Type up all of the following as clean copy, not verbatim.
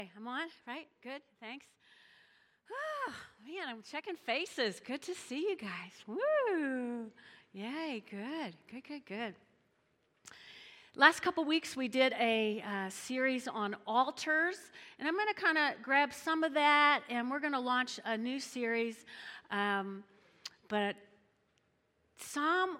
I'm on, right? Good, thanks. Oh, man, I'm checking faces. Good to see you guys. Woo! Yay, good. Last couple weeks, we did a series on altars, and I'm going to kind of grab some of that, and we're going to launch a new series. But Psalm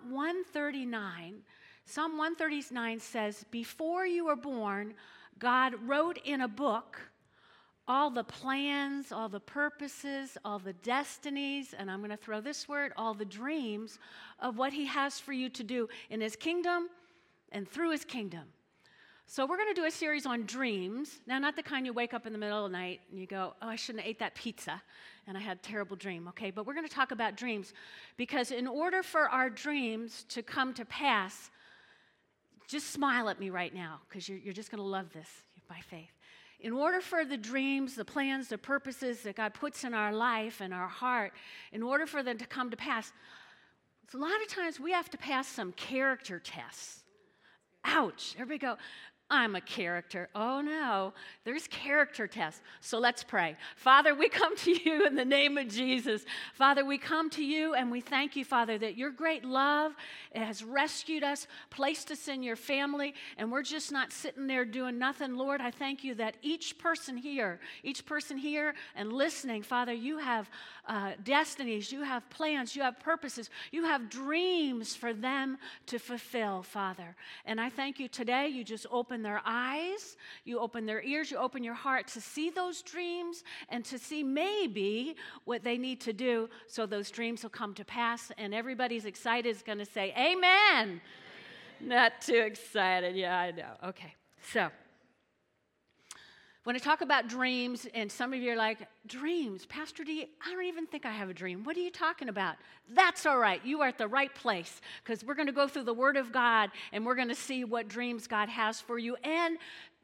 139 says, before you were born, God wrote in a book all the plans, all the purposes, all the destinies, and I'm going to throw this word, all the dreams of what he has for you to do in his kingdom and through his kingdom. So we're going to do a series on dreams. Now, not the kind you wake up in the middle of the night and you go, oh, I shouldn't have ate that pizza, and I had a terrible dream, okay? But we're going to talk about dreams because in order for our dreams to come to pass, just smile at me right now because you're just going to love this by faith. In order for the dreams, the plans, the purposes that God puts in our life and our heart, in order for them to come to pass, a lot of times we have to pass some character tests. Ouch. Everybody go, I'm a character. Oh, no. There's character tests. So let's pray. Father, we come to you in the name of Jesus. Father, we come to you and we thank you, Father, that your great love has rescued us, placed us in your family, and we're just not sitting there doing nothing. Lord, I thank you that each person here and listening, Father, you have destinies, you have plans, you have purposes, you have dreams for them to fulfill, Father. And I thank you today, you just open their eyes, you open their ears, you open your heart to see those dreams and to see maybe what they need to do so those dreams will come to pass. And everybody's excited is going to say, amen. Not too excited. Yeah, I know. Okay, so when I talk about dreams, and some of you are like, dreams, Pastor D, I don't even think I have a dream. What are you talking about? That's all right. You are at the right place because we're going to go through the Word of God and we're going to see what dreams God has for you. And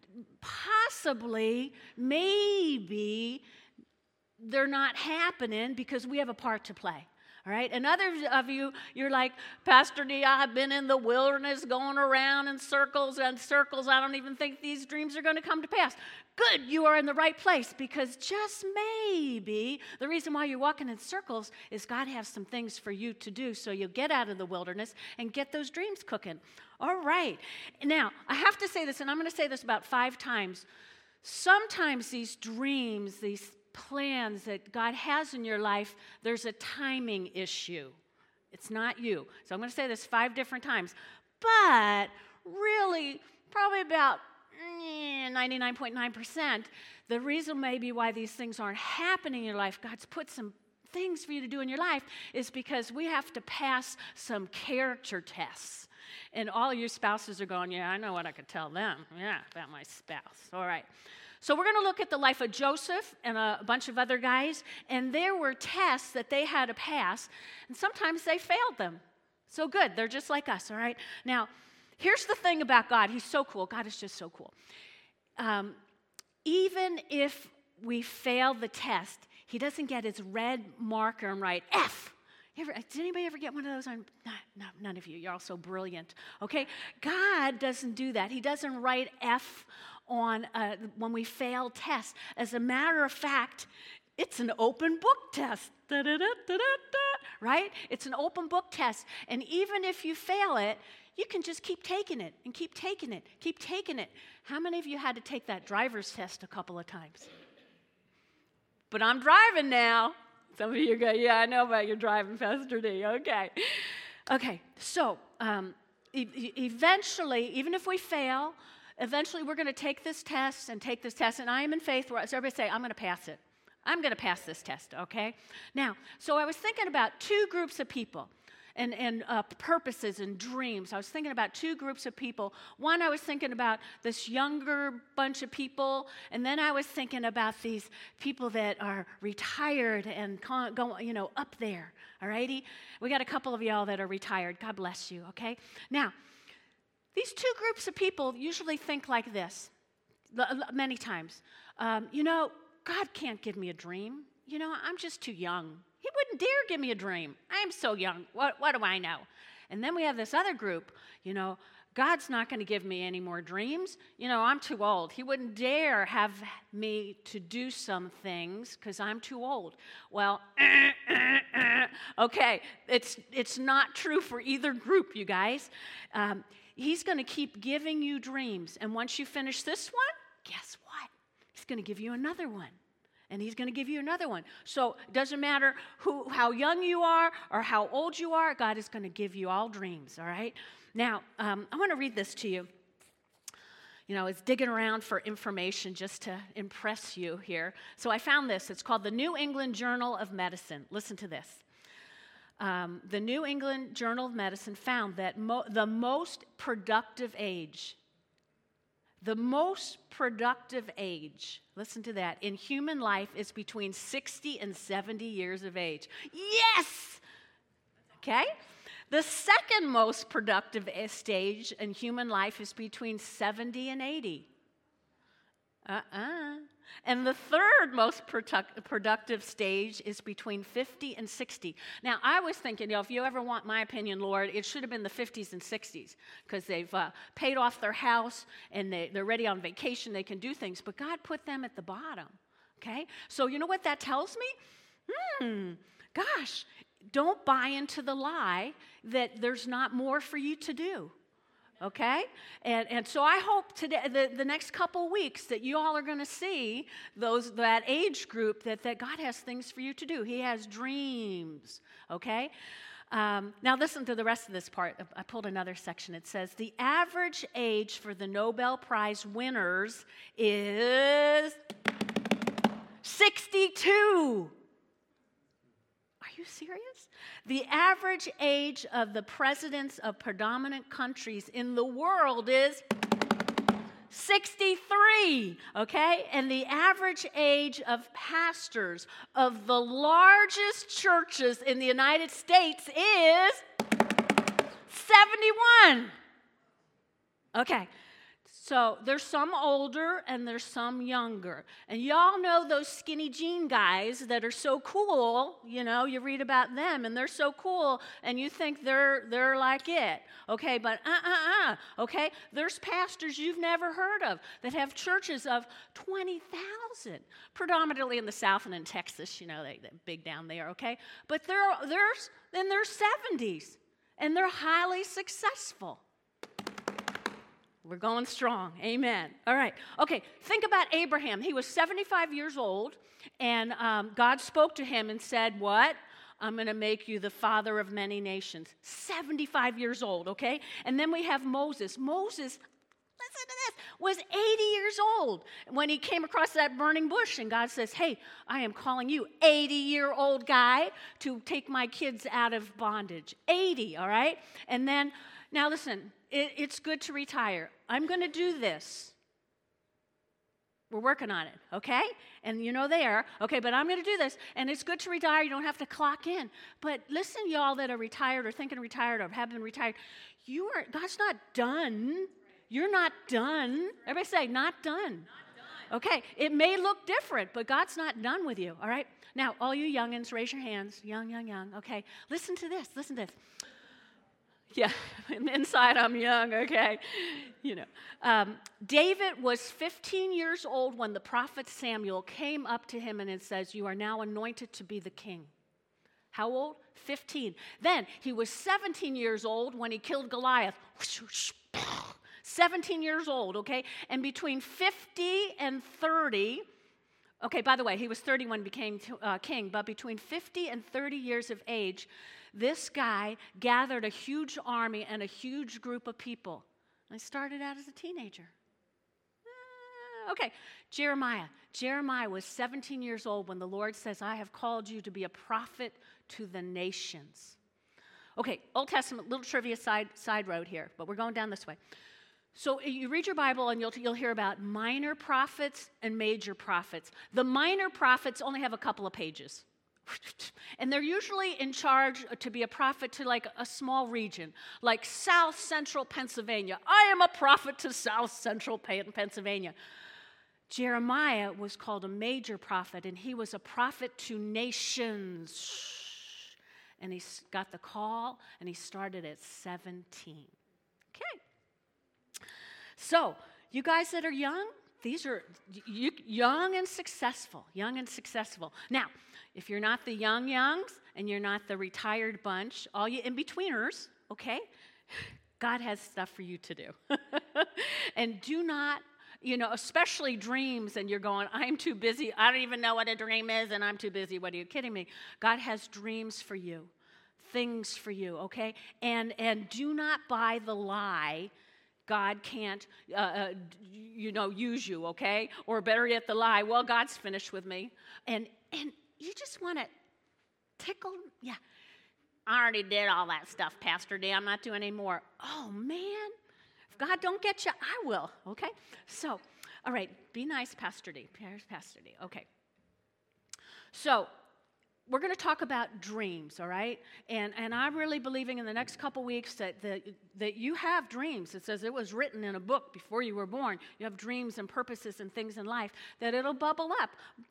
possibly, maybe, they're not happening because we have a part to play. All right, and others of you, you're like, Pastor D, I've been in the wilderness going around in circles and circles. I don't even think these dreams are going to come to pass. Good, you are in the right place because just maybe the reason why you're walking in circles is God has some things for you to do so you'll get out of the wilderness and get those dreams cooking. All right, now I have to say this, and I'm going to say this about 5 times. Sometimes these dreams, these plans that God has in your life, there's a timing issue. It's not you. So I'm going to say this 5 different times. But really, probably about 99.9%, the reason maybe why these things aren't happening in your life, God's put some things for you to do in your life, is because we have to pass some character tests. And all your spouses are going, yeah, I know what I could tell them. Yeah, about my spouse. All right. So we're going to look at the life of Joseph and a bunch of other guys, and there were tests that they had to pass, and sometimes they failed them. So good, they're just like us, all right? Now, here's the thing about God. He's so cool. God is just so cool. Even if we fail the test, he doesn't get his red marker and write F. Did anybody ever get one of those? No, none of you. You're all so brilliant, okay? God doesn't do that. He doesn't write F on when we fail tests. As a matter of fact, it's an open book test, right? It's an open book test, and even if you fail it, you can just keep taking it and keep taking it, keep taking it. How many of you had to take that driver's test a couple of times? But I'm driving now. Some of you go, yeah, I know about your driving, Pastor D. Okay, so eventually, even if we fail, eventually we're going to take this test, and I am in faith. So everybody say, I'm going to pass it. I'm going to pass this test, okay? Now, so I was thinking about 2 groups of people and purposes and dreams. I was thinking about 2 groups of people. One, I was thinking about this younger bunch of people, and then I was thinking about these people that are retired and go, up there, all righty? We got a couple of y'all that are retired. God bless you, okay? Now, these 2 groups of people usually think like this, many times. God can't give me a dream. I'm just too young. He wouldn't dare give me a dream. I am so young. What do I know? And then we have this other group, God's not going to give me any more dreams. I'm too old. He wouldn't dare have me to do some things because I'm too old. Well, okay, it's not true for either group, you guys. He's going to keep giving you dreams. And once you finish this one, guess what? He's going to give you another one. And he's going to give you another one. So it doesn't matter how young you are or how old you are, God is going to give you all dreams, all right? Now, I want to read this to you. It's digging around for information just to impress you here. So I found this. It's called the New England Journal of Medicine. Listen to this. The New England Journal of Medicine found that the most productive age, listen to that, in human life is between 60 and 70 years of age. Yes! Okay? The second most productive stage in human life is between 70 and 80. And the third most productive stage is between 50 and 60. Now, I was thinking, if you ever want my opinion, Lord, it should have been the 50s and 60s because they've paid off their house and they're ready on vacation. They can do things. But God put them at the bottom, okay? So you know what that tells me? Gosh, don't buy into the lie that there's not more for you to do. Okay? And so I hope today, the next couple weeks, that you all are going to see that age group that God has things for you to do. He has dreams. Okay? Now listen to the rest of this part. I pulled another section. It says, the average age for the Nobel Prize winners is 62. Are you serious? The average age of the presidents of predominant countries in the world is 63, okay? And the average age of pastors of the largest churches in the United States is 71. Okay. So there's some older and there's some younger. And y'all know those skinny jean guys that are so cool, you read about them and they're so cool and you think they're like it. Okay, but okay? There's pastors you've never heard of that have churches of 20,000, predominantly in the South and in Texas, they're big down there, okay? But they're in their 70s and they're highly successful. We're going strong. Amen. All right. Okay, think about Abraham. He was 75 years old, and God spoke to him and said, what? I'm going to make you the father of many nations. 75 years old, okay? And then we have Moses. Moses, listen to this, was 80 years old when he came across that burning bush, and God says, hey, I am calling you, 80-year-old guy, to take my kids out of bondage. 80, all right? And then, now listen, it's good to retire. I'm going to do this. We're working on it, okay? And they are. Okay, but I'm going to do this. And it's good to retire. You don't have to clock in. But listen, y'all that are retired or thinking retired or have been retired, God's not done. You're not done. Everybody say, not done. Okay, it may look different, but God's not done with you, all right? Now, all you youngins, raise your hands. Young. Okay, listen to this. Yeah, inside I'm young, okay? David was 15 years old when the prophet Samuel came up to him and it says, you are now anointed to be the king. How old? 15. Then he was 17 years old when he killed Goliath. 17 years old, okay? And between 50 and 30, okay, by the way, he was 30 when he became king, but between 50 and 30 years of age, this guy gathered a huge army and a huge group of people. I started out as a teenager. Okay, Jeremiah. Jeremiah was 17 years old when the Lord says, I have called you to be a prophet to the nations. Okay, Old Testament, little trivia side road here, but we're going down this way. So you read your Bible and you'll hear about minor prophets and major prophets. The minor prophets only have a couple of pages. And they're usually in charge to be a prophet to like a small region, like South Central Pennsylvania. I am a prophet to South Central Pennsylvania. Jeremiah was called a major prophet, and he was a prophet to nations. And he got the call, and he started at 17. Okay. So, you guys that are young, these are young and successful, Now, if you're not the youngs and you're not the retired bunch, all you in-betweeners, okay, God has stuff for you to do. And do not, especially dreams, and you're going, I'm too busy. I don't even know what a dream is, and I'm too busy. What are you kidding me? God has dreams for you, things for you, okay? And do not buy the lie God can't, use you, okay? Or better yet, the lie, well, God's finished with me. And you just want to tickle, yeah. I already did all that stuff, Pastor D. I'm not doing any more. Oh, man. If God don't get you, I will, okay? So, all right, be nice, Pastor D. Pastor D, okay. So, we're going to talk about dreams, all right? And I'm really believing in the next couple weeks that you have dreams. It says it was written in a book before you were born. You have dreams and purposes and things in life, that it'll bubble up.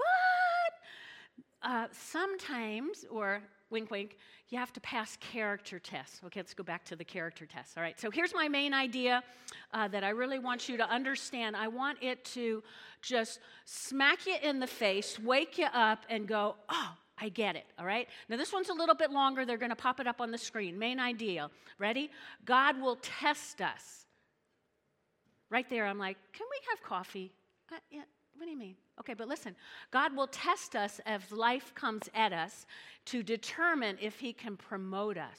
But sometimes, or wink, wink, you have to pass character tests. Okay, let's go back to the character test. All right, so here's my main idea that I really want you to understand. I want it to just smack you in the face, wake you up, and go, oh, I get it, all right? Now, this one's a little bit longer. They're going to pop it up on the screen. Main idea. Ready? God will test us. Right there, I'm like, can we have coffee? Yeah, what do you mean? Okay, but listen. God will test us as life comes at us to determine if he can promote us.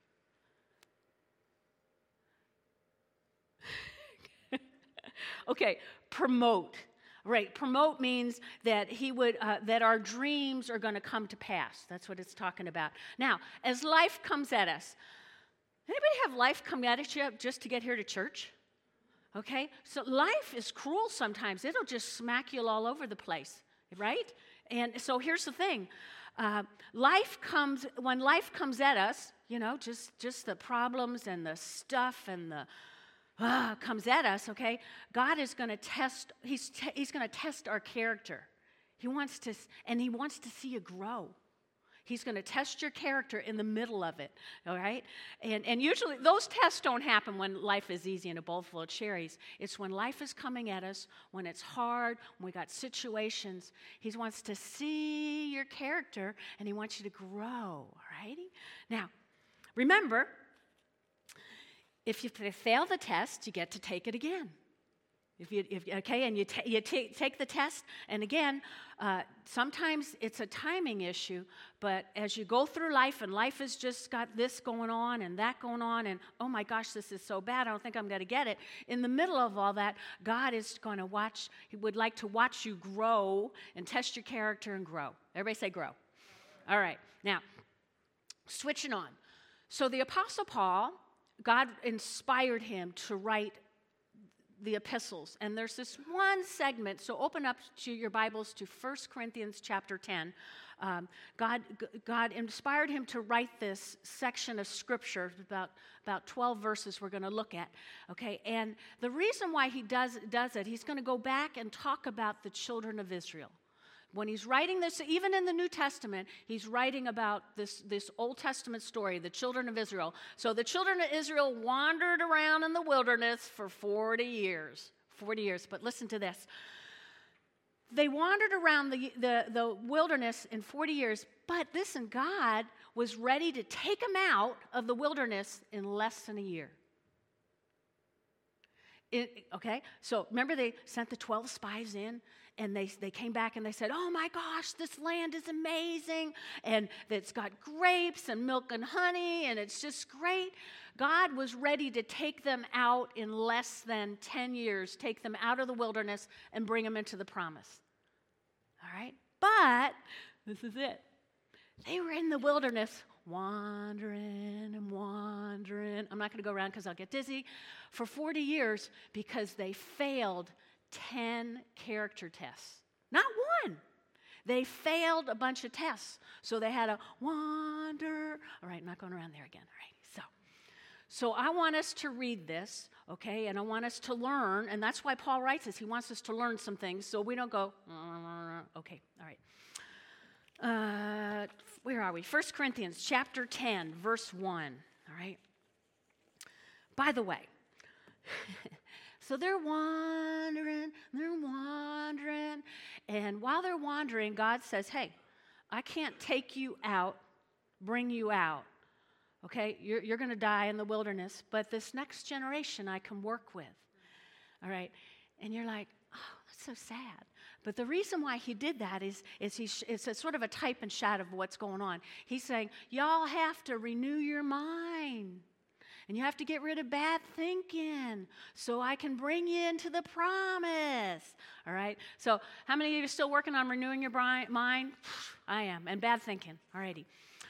Okay, promote. Right, promote means that that our dreams are going to come to pass. That's what it's talking about. Now, as life comes at us, anybody have life come at you just to get here to church? Okay, so life is cruel sometimes. It'll just smack you all over the place, right? And so here's the thing: when life comes at us, just the problems and the stuff and the comes at us, okay? God is going to test, he's going to test our character. He wants to see you grow. He's going to test your character in the middle of it, all right? And usually those tests don't happen when life is easy and a bowl full of cherries. It's when life is coming at us, when it's hard, when we got situations. He wants to see your character, and he wants you to grow, all righty? Now, remember, if you fail the test, you get to take it again. And you take the test, and again, sometimes it's a timing issue, but as you go through life, and life has just got this going on and that going on, and oh my gosh, this is so bad, I don't think I'm going to get it. In the middle of all that, God is going to he would like to watch you grow and test your character and grow. Everybody say grow. All right, now, switching on. So the Apostle Paul, God inspired him to write the epistles. And there's this one segment, so open up to your Bibles to 1 Corinthians chapter 10. God inspired him to write this section of Scripture, about 12 verses we're going to look at, okay? And the reason why he does it, he's going to go back and talk about the children of Israel. When he's writing this, even in the New Testament, he's writing about this Old Testament story, the children of Israel. So the children of Israel wandered around in the wilderness for 40 years. 40 years, but listen to this. They wandered around the wilderness in 40 years, but listen, God was ready to take them out of the wilderness in less than a year. Okay, so remember they sent the 12 spies in, and they came back and they said, oh my gosh, this land is amazing, and it's got grapes and milk and honey, and it's just great. God was ready to take them out in less than 10 years, take them out of the wilderness and bring them into the promise. All right, but this is it. They were in the wilderness wandering and wandering. I'm not going to go around because I'll get dizzy. For 40 years because they failed 10 character tests. Not one. They failed a bunch of tests. So they had to wander. All right, not going around there again. All right, so I want us to read this, okay, and I want us to learn, and that's why Paul writes this. He wants us to learn some things so we don't go, okay, all right. Where are we? 1 Corinthians chapter 10, verse 1, all right? By the way, So they're wandering, and while they're wandering, God says, hey, I can't take you out, bring you out, okay? You're going to die in the wilderness, but this next generation I can work with, all right? And you're like, oh, that's so sad. But the reason why he did that is it's a sort of a type and shadow of what's going on. He's saying, y'all have to renew your mind. And you have to get rid of bad thinking so I can bring you into the promise. All right? So how many of you are still working on renewing your mind? I am. And bad thinking. All righty.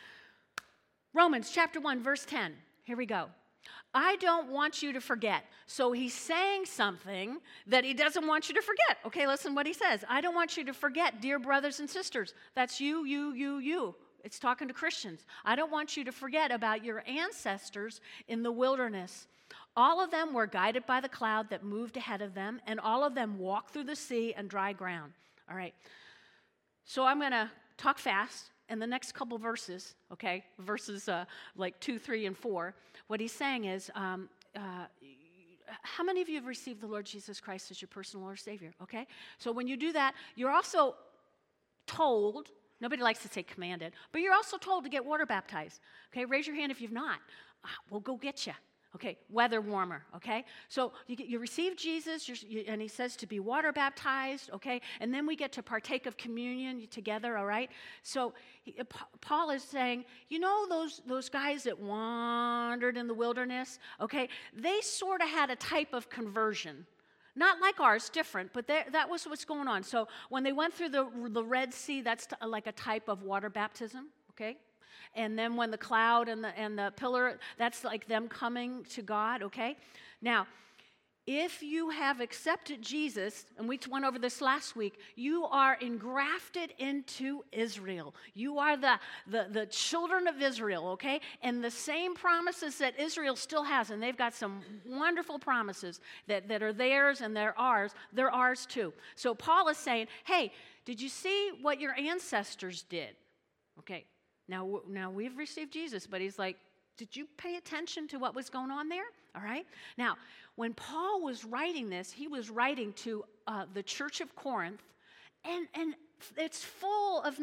Romans chapter 1, verse 10. Here we go. I don't want you to forget. So he's saying something that he doesn't want you to forget. Okay, listen what he says. I don't want you to forget, dear brothers and sisters. That's you. It's talking to Christians. I don't want you to forget about your ancestors in the wilderness. All of them were guided by the cloud that moved ahead of them, and all of them walked through the sea and dry ground. All right. So I'm going to talk fast. And the next couple verses, okay, verses like 2, 3, and 4, what he's saying is, how many of you have received the Lord Jesus Christ as your personal Lord Savior, okay? So when you do that, you're also told, nobody likes to say commanded, but you're also told to get water baptized, okay? Raise your hand if you've not. We'll go get you. Okay, weather warmer, okay? So you receive Jesus, and he says to be water baptized, okay? And then we get to partake of communion together, all right? So Paul is saying, you know those guys that wandered in the wilderness, okay? They sort of had a type of conversion. Not like ours, different, but that was what's going on. So when they went through the Red Sea, that's like a type of water baptism, okay? And then when the cloud and the pillar, that's like them coming to God, okay? Now, if you have accepted Jesus, and we went over this last week, you are engrafted into Israel. You are the children of Israel, okay? And the same promises that Israel still has, and they've got some wonderful promises that are theirs and they're ours too. So Paul is saying, hey, did you see what your ancestors did? Okay. Now we've received Jesus, but he's like, did you pay attention to what was going on there? All right? Now, when Paul was writing this, he was writing to the church of Corinth, and it's full of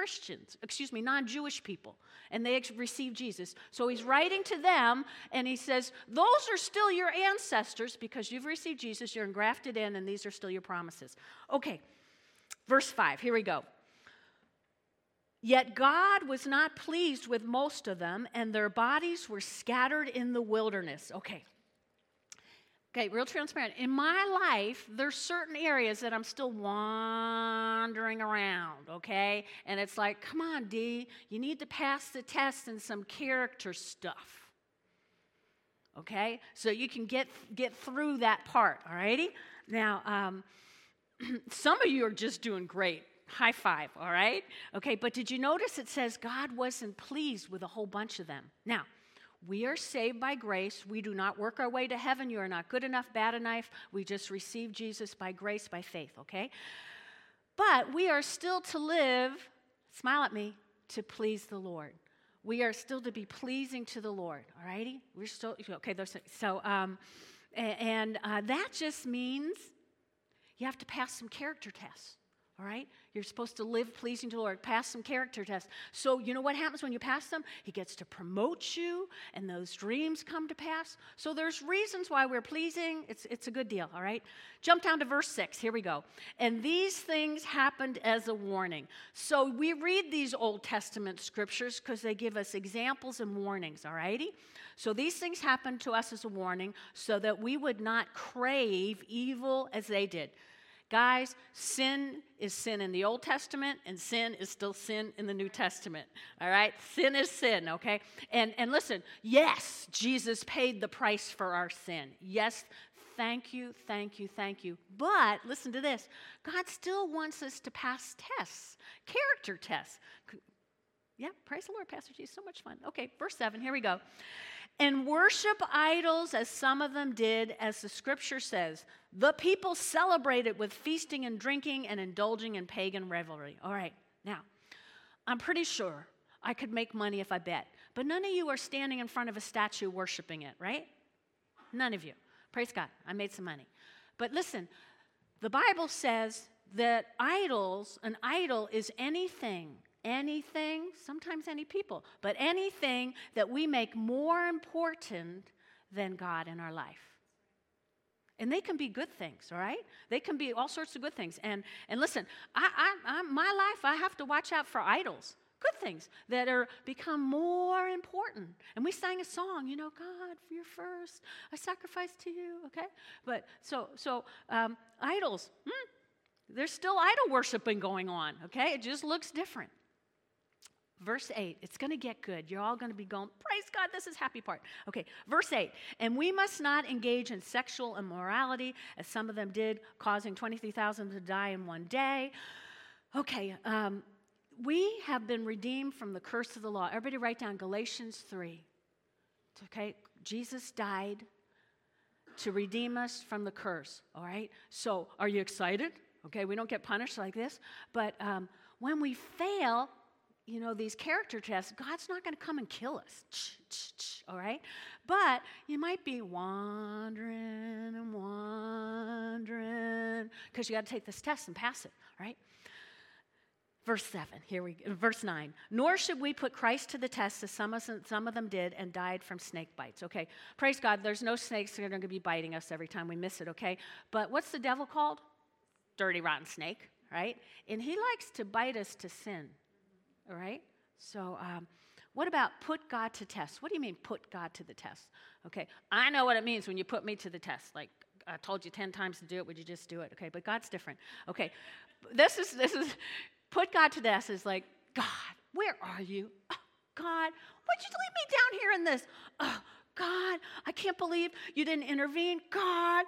non-Jewish people, and they received Jesus. So he's writing to them, and he says, those are still your ancestors because you've received Jesus, you're engrafted in, and these are still your promises. Okay, verse 5, here we go. Yet God was not pleased with most of them, and their bodies were scattered in the wilderness. Okay, real transparent. In my life, there's certain areas that I'm still wandering around, okay? And it's like, come on, D, you need to pass the test in some character stuff, okay? So you can get through that part, all righty? Now, some of you are just doing great. High five, all right? Okay, but did you notice it says God wasn't pleased with a whole bunch of them? Now, we are saved by grace. We do not work our way to heaven. You are not good enough, bad enough. We just receive Jesus by grace, by faith, okay? But we are still to live, smile at me, to please the Lord. We are still to be pleasing to the Lord, all righty? We're still, okay, so, that just means you have to pass some character tests. All right? You're supposed to live pleasing to the Lord. Pass some character tests. So you know what happens when you pass them? He gets to promote you, and those dreams come to pass. So there's reasons why we're pleasing. It's a good deal, all right? Jump down to verse 6. Here we go. And these things happened as a warning. So we read these Old Testament scriptures because they give us examples and warnings, all righty? So these things happened to us as a warning so that we would not crave evil as they did. Guys, sin is sin in the Old Testament, and sin is still sin in the New Testament, all right? Sin is sin, okay? And listen, yes, Jesus paid the price for our sin. Yes, thank you. But listen to this. God still wants us to pass tests, character tests. Yeah, praise the Lord, Pastor G. So much fun. Okay, verse 7, here we go. And worship idols as some of them did, as the scripture says. The people celebrated with feasting and drinking and indulging in pagan revelry. All right, now, I'm pretty sure I could make money if I bet. But none of you are standing in front of a statue worshiping it, right? None of you. Praise God, I made some money. But listen, the Bible says that an idol is anything, sometimes any people, but anything that we make more important than God in our life. And they can be good things, all right? They can be all sorts of good things. And listen, my life, I have to watch out for idols, good things that are become more important. And we sang a song, God, you're first. I sacrifice to you, okay? But so idols, there's still idol worshiping going on, okay? It just looks different. Verse 8, it's going to get good. You're all going to be going, praise God, this is happy part. Okay, verse 8, and we must not engage in sexual immorality, as some of them did, causing 23,000 to die in one day. Okay, we have been redeemed from the curse of the law. Everybody write down Galatians 3. Okay, Jesus died to redeem us from the curse, all right? So are you excited? Okay, we don't get punished like this. But when we fail, these character tests, God's not going to come and kill us, all right? But you might be wandering because you got to take this test and pass it, right? Verse 9. Nor should we put Christ to the test, as some of them did and died from snake bites. Okay, praise God, there's no snakes that are going to be biting us every time we miss it, okay? But what's the devil called? Dirty, rotten snake, right? And he likes to bite us to sin. All right? So what about put God to test? What do you mean put God to the test? Okay, I know what it means when you put me to the test. Like, I told you 10 times to do it, would you just do it? Okay, but God's different. Okay, this is put God to the test is like, God, where are you? Oh, God, why'd you leave me down here in this? Oh, God, I can't believe you didn't intervene. God,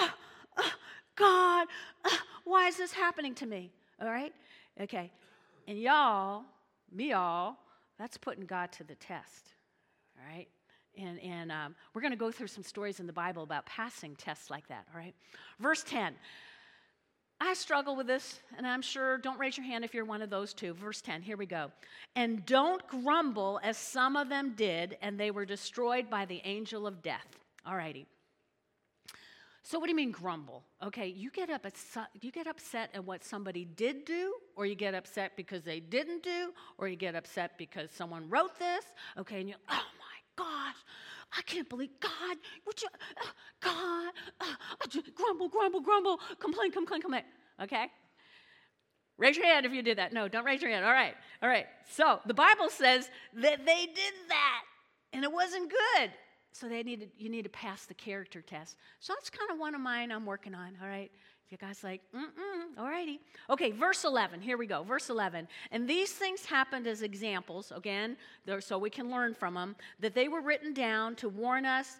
God, why is this happening to me? All right? Okay, and y'all, that's putting God to the test, all right? And we're going to go through some stories in the Bible about passing tests like that, all right? Verse 10. I struggle with this, and I'm sure, don't raise your hand if you're one of those two. Verse 10, here we go. And don't grumble as some of them did, and they were destroyed by the angel of death. All righty. So what do you mean grumble? Okay, you get upset at what somebody did do, or you get upset because they didn't do, or you get upset because someone wrote this, okay, and you're, oh my gosh, I can't believe, God, would you, God, grumble, complain, okay? Raise your hand if you did that. No, don't raise your hand. All right. So the Bible says that they did that, and it wasn't good. So you need to pass the character test. So that's kind of one of mine I'm working on, all right? If you guys like, all righty. Okay, verse 11, here we go, verse 11. And these things happened as examples, again, so we can learn from them, that they were written down to warn us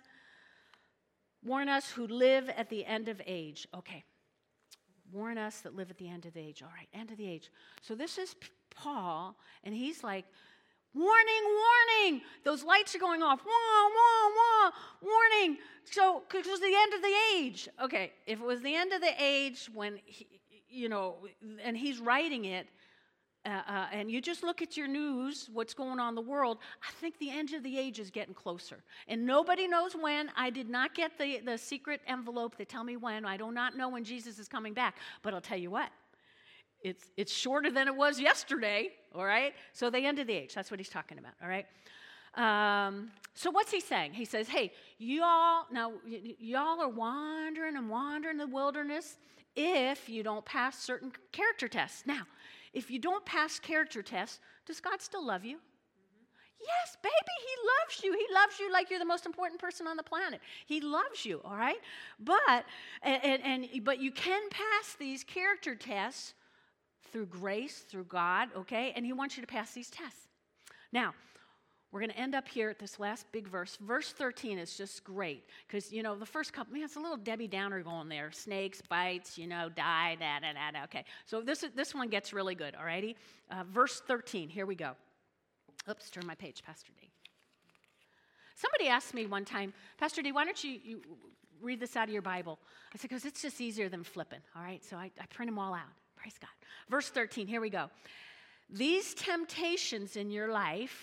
who live at the end of age. Okay, warn us that live at the end of the age. All right, end of the age. So this is Paul, and he's like, warning, those lights are going off, warning. So, because it was the end of the age. Okay, if it was the end of the age when, and he's writing it, and you just look at your news, what's going on in the world, I think the end of the age is getting closer. And nobody knows when. I did not get the secret envelope that tell me when. I do not know when Jesus is coming back. But I'll tell you what. It's shorter than it was yesterday, all right? So the end of the age, that's what he's talking about, all right? So what's he saying? He says, hey, y'all are wandering in the wilderness if you don't pass certain character tests. Now, if you don't pass character tests, does God still love you? Yes, baby, he loves you. He loves you like you're the most important person on the planet. He loves you, all right? But you can pass these character tests through grace, through God, okay? And he wants you to pass these tests. Now, we're going to end up here at this last big verse. Verse 13 is just great because, the first couple, it's a little Debbie Downer going there. Snakes, bites, die, okay. So this one gets really good, all righty? Verse 13, here we go. Oops, turn my page, Pastor D. Somebody asked me one time, Pastor D, why don't you read this out of your Bible? I said, because it's just easier than flipping, all right? So I print them all out. Praise God. Verse 13, here we go. These temptations in your life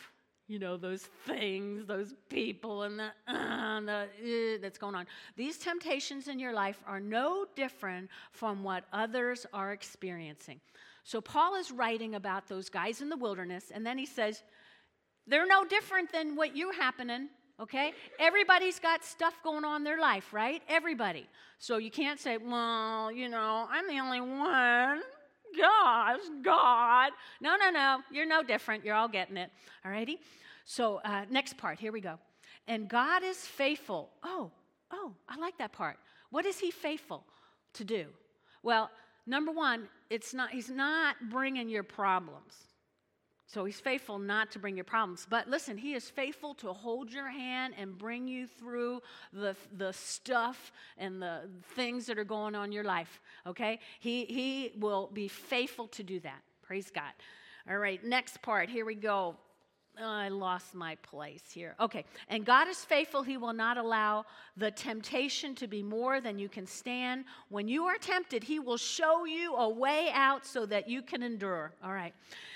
those things, those people, and that's going on. These temptations in your life are no different from what others are experiencing. So Paul is writing about those guys in the wilderness, and then he says, they're no different than what you're happening, okay? Everybody's got stuff going on in their life, right? Everybody. So you can't say, well, I'm the only one. Gosh, God. No. You're no different. You're all getting it. All righty? So next part. Here we go. And God is faithful. Oh, I like that part. What is he faithful to do? Well, number one, he's not bringing your problems. So he's faithful not to bring your problems. But listen, he is faithful to hold your hand and bring you through the stuff and the things that are going on in your life, okay? He will be faithful to do that. Praise God. All right, next part. Here we go. Oh, I lost my place here. Okay, and God is faithful. He will not allow the temptation to be more than you can stand. When you are tempted, he will show you a way out so that you can endure. All right.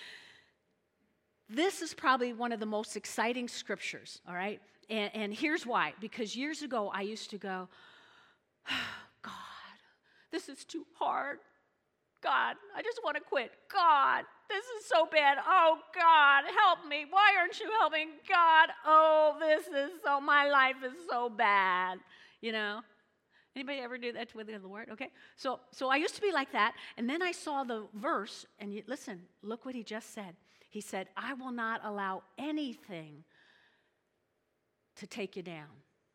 This is probably one of the most exciting scriptures, all right? And here's why. Because years ago, I used to go, God, this is too hard. God, I just want to quit. God, this is so bad. Oh, God, help me. Why aren't you helping? God, my life is so bad. Anybody ever do that with the Lord? Okay. So I used to be like that. And then I saw the verse, and listen, look what he just said. He said, I will not allow anything to take you down.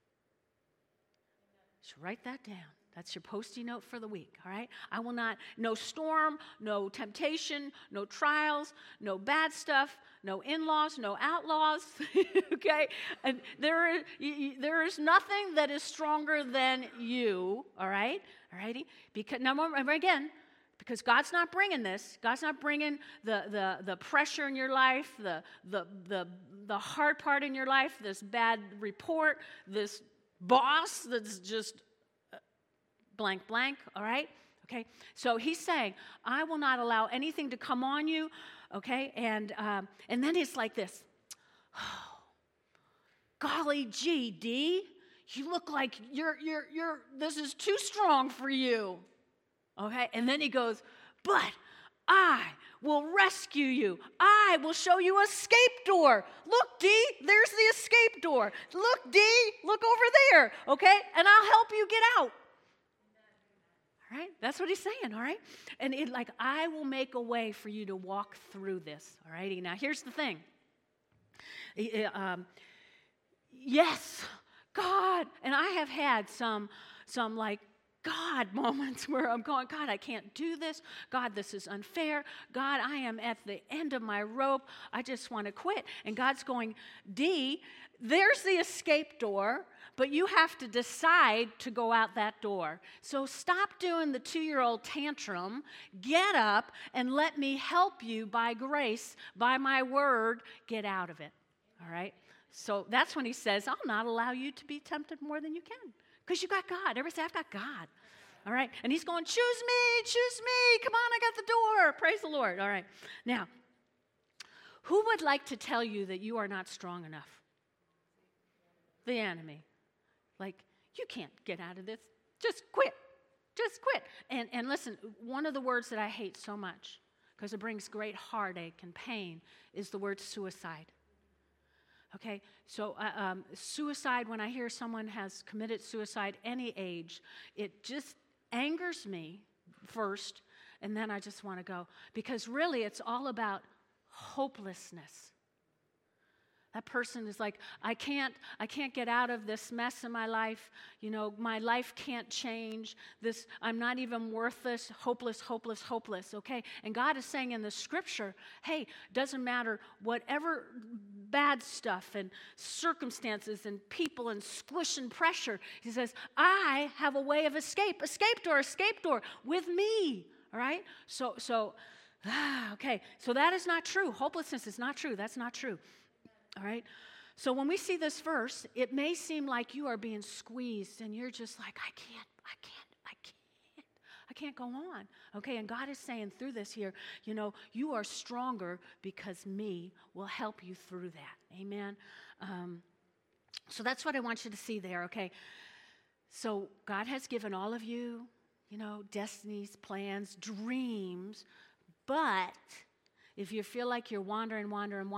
So write that down. That's your Post-it note for the week, all right? I will not, no storm, no temptation, no trials, no bad stuff, no in-laws, no outlaws, okay? And there is nothing that is stronger than you, all right? All righty? Because, now remember again, because God's not bringing this. God's not bringing the pressure in your life, the hard part in your life, this bad report, this boss that's just blank, all right? Okay, so he's saying, I will not allow anything to come on you, okay? And then it's like this. Oh, golly gee, D, you look like this is too strong for you. Okay, and then he goes, but I will rescue you. I will show you an escape door. Look, D, there's the escape door. Look, D, look over there, okay? And I'll help you get out. All right, that's what he's saying, all right? And I will make a way for you to walk through this, all righty? Now, here's the thing. Yes, God, and I have had some God moments where I'm going, God, I can't do this. God, this is unfair. God, I am at the end of my rope. I just want to quit. And God's going, D, there's the escape door, but you have to decide to go out that door. So stop doing the 2-year-old tantrum. Get up and let me help you by grace, by my word, get out of it. All right? So that's when he says, I'll not allow you to be tempted more than you can. Because you got God. Everybody say, I've got God. All right? And he's going, choose me. Come on, I got the door. Praise the Lord. All right. Now, who would like to tell you that you are not strong enough? The enemy. Like, you can't get out of this. Just quit. And listen, one of the words that I hate so much, because it brings great heartache and pain, is the word suicide. Okay, so suicide, when I hear someone has committed suicide any age, it just angers me first, and then I just want to go. Because really, it's all about hopelessness. That person is like, I can't get out of this mess in my life. My life can't change. I'm not even worth this. Hopeless, okay? And God is saying in the scripture, hey, doesn't matter whatever bad stuff and circumstances and people and squish and pressure. He says, I have a way of escape door with me, all right? Okay, so that is not true. Hopelessness is not true. That's not true. All right? So when we see this verse, it may seem like you are being squeezed and you're just like, I can't go on. Okay, and God is saying through this here, you are stronger because me will help you through that. Amen. So that's what I want you to see there, okay? So God has given all of you, destinies, plans, dreams, but if you feel like you're wandering,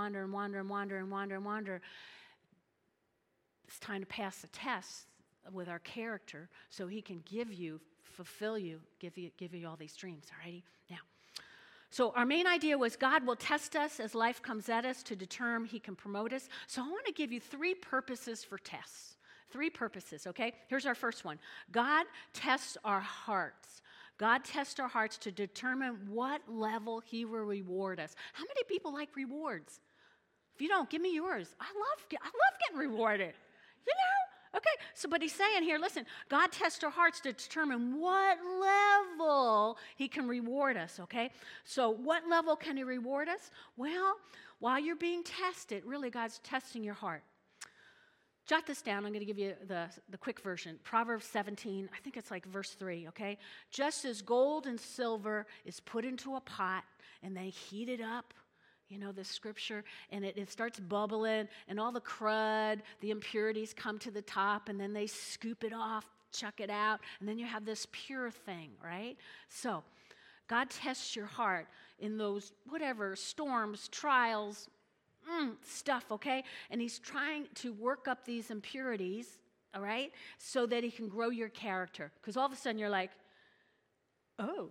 it's time to pass the test with our character so he can fulfill you, give you all these dreams, all righty? Now, so our main idea was God will test us as life comes at us to determine he can promote us. So I want to give you 3 purposes for tests. 3 purposes, okay? Here's our first one. God tests our hearts. God tests our hearts to determine what level he will reward us. How many people like rewards? If you don't, give me yours. I love getting rewarded. Okay, so but he's saying here, listen, God tests our hearts to determine what level he can reward us, okay? So what level can he reward us? Well, while you're being tested, really God's testing your heart. Jot this down. I'm going to give you the quick version. Proverbs 17, I think it's like verse 3, okay? Just as gold and silver is put into a pot and they heat it up, the scripture, and it starts bubbling, and all the crud, the impurities come to the top, and then they scoop it off, chuck it out, and then you have this pure thing, right? So God tests your heart in those, whatever, storms, trials, stuff, okay? And he's trying to work up these impurities, all right, so that he can grow your character. Because all of a sudden you're like, oh,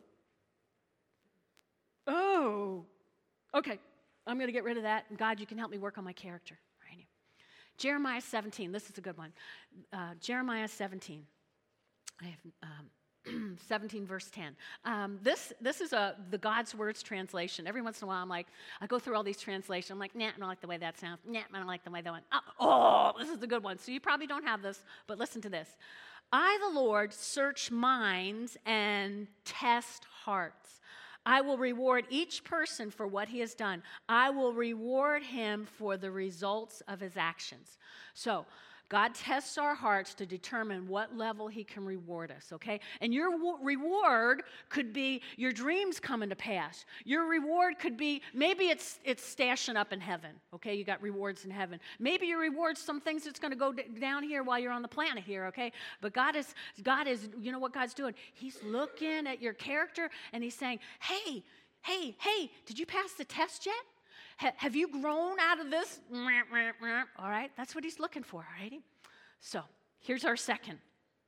okay, I'm going to get rid of that. God, you can help me work on my character. Right? Jeremiah 17, this is a good one. Jeremiah 17. I have 17 verse 10. This is the God's Words translation. Every once in a while I go through all these translations. I'm like, nah, I don't like the way that sounds. Nah, I don't like the way that one. Oh, this is a good one. So you probably don't have this, but listen to this. I, the Lord, search minds and test hearts. I will reward each person for what he has done. I will reward him for the results of his actions. So, God tests our hearts to determine what level he can reward us, okay? And your reward could be your dreams coming to pass. Your reward could be, maybe it's stashing up in heaven, okay? You got rewards in heaven. Maybe your reward's some things that's going to go down here while you're on the planet here, okay? But God is, you know what God's doing? He's looking at your character and he's saying, hey, did you pass the test yet? Have you grown out of this? All right, that's what he's looking for, all righty? So here's our second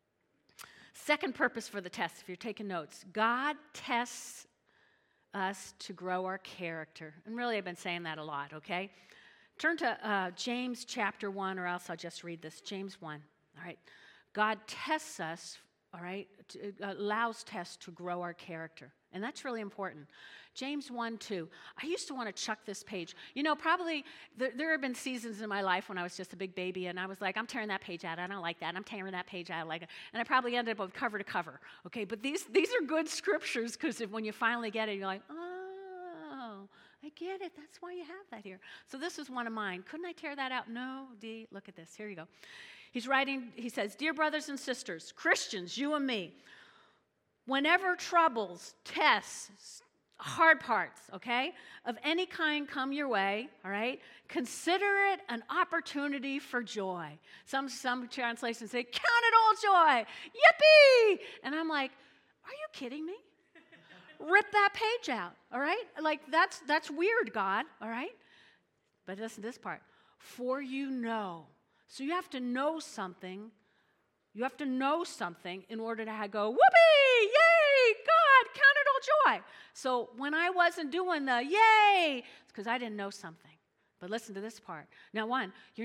purpose for the test, if you're taking notes. God tests us to grow our character. And really, I've been saying that a lot, okay? Turn to James chapter 1, or else I'll just read this. James 1, all right? God tests us, all right, allows tests to grow our character. And that's really important. James 1:2. I used to want to chuck this page. Probably there have been seasons in my life when I was just a big baby, and I was like, I'm tearing that page out. I don't like that. I'm tearing that page out. I like it. And I probably ended up with cover to cover. Okay, but these are good scriptures because when you finally get it, you're like, oh, I get it. That's why you have that here. So this is one of mine. Couldn't I tear that out? No, D. Look at this. Here you go. He's writing, he says, Dear brothers and sisters, Christians, you and me, whenever troubles, tests, hard parts, okay, of any kind come your way, all right, consider it an opportunity for joy. Some translations say, count it all joy, yippee! And I'm like, are you kidding me? Rip that page out, all right? Like, that's weird, God, all right? But listen to this part. For you know. So you have to know something. You have to know something in order to go, whoopee, yay, God, count it all joy. So when I wasn't doing the yay, it's because I didn't know something. But listen to this part. Now, one, you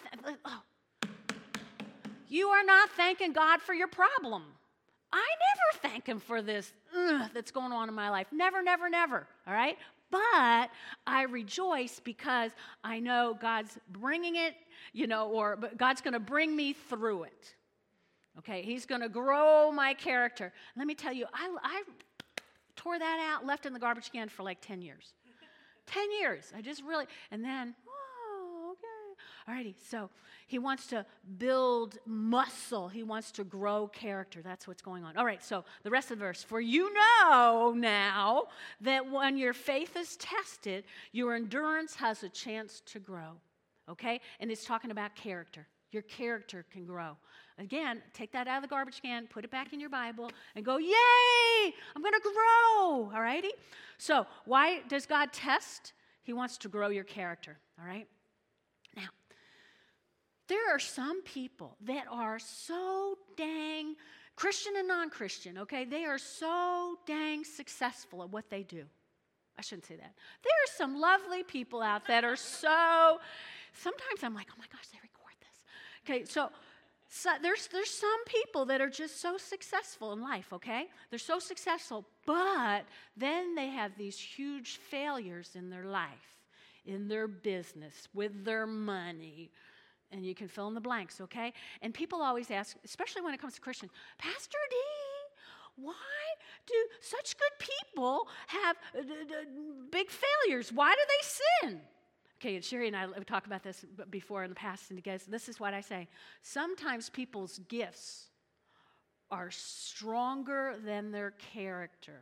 are not thanking God for your problem. I never thank him for this that's going on in my life. Never, never, never, all right? But I rejoice because I know God's bringing it, but God's going to bring me through it. Okay, he's going to grow my character. Let me tell you, I tore that out, left in the garbage can for like 10 years. 10 years. I just really, and then, okay. Alrighty, so he wants to build muscle. He wants to grow character. That's what's going on. All right, so the rest of the verse. For you know now that when your faith is tested, your endurance has a chance to grow. Okay? And it's talking about character. Your character can grow. Again, take that out of the garbage can, put it back in your Bible, and go, yay, I'm going to grow. All righty? So why does God test? He wants to grow your character. All right? Now, there are some people that are so dang, Christian and non-Christian, okay? They are so dang successful at what they do. I shouldn't say that. There are some lovely people out that are so, sometimes I'm like, oh my gosh, they record this. Okay, so there's some people that are just so successful in life, okay? They're so successful, but then they have these huge failures in their life, in their business, with their money, and you can fill in the blanks, okay? And people always ask, especially when it comes to Christians, Pastor D, why do such good people have big failures? Why do they sin? Okay, and Sherry and I have talked about this before in the past, and guys, this is what I say. Sometimes people's gifts are stronger than their character.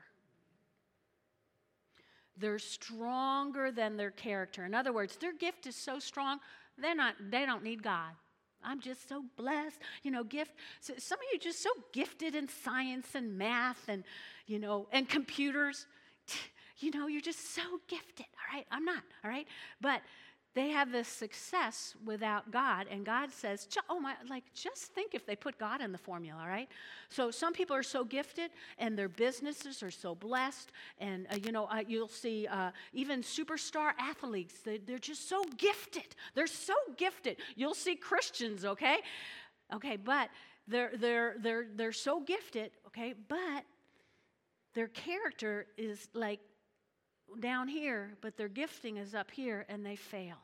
They're stronger than their character. In other words, their gift is so strong, they don't need God. I'm just so blessed, So some of you are just so gifted in science and math and, and computers. You're just so gifted, all right? I'm not, all right? But they have this success without God, and God says, just think if they put God in the formula, all right? So some people are so gifted, and their businesses are so blessed, and, you'll see even superstar athletes, they're just so gifted. They're so gifted. You'll see Christians, okay? Okay, but they're so gifted, okay? But their character is like down here, but their gifting is up here, and they fail.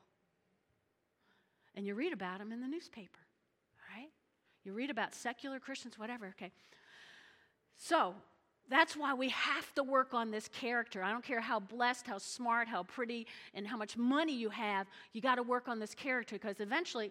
And you read about them in the newspaper, all right? You read about secular Christians, whatever, okay? So that's why we have to work on this character. I don't care how blessed, how smart, how pretty, and how much money you have, you got to work on this character, because eventually,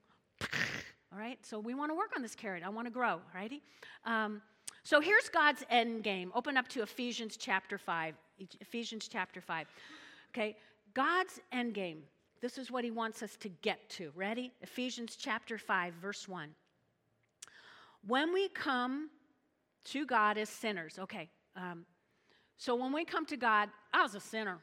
all right? So we want to work on this character. I want to grow, all righty? So here's God's end game. Open up to Ephesians chapter 5. Ephesians chapter 5. Okay, God's end game. This is what he wants us to get to. Ready? Ephesians chapter 5, verse 1. When we come to God as sinners. Okay, so when we come to God, I was a sinner.